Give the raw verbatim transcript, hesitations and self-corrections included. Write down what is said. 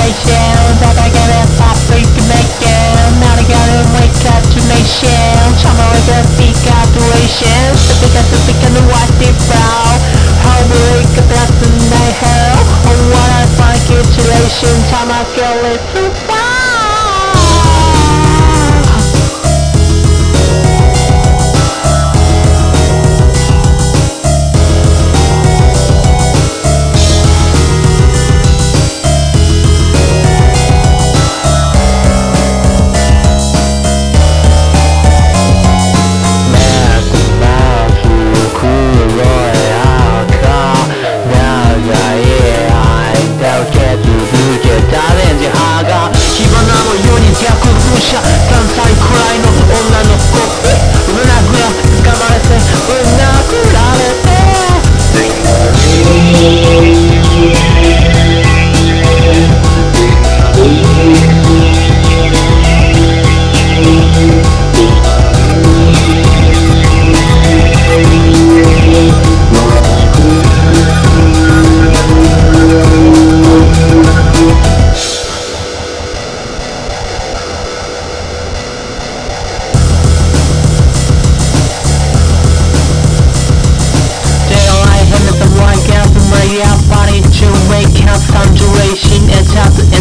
situation that I get a public making. Now I gotta wake up to nation. Summer with a big adoration. The biggest the big and the white deep brow. How we get that in the hell. Oh what a fun situation. Time I feel it so far. Yeah, body to make out some duration and top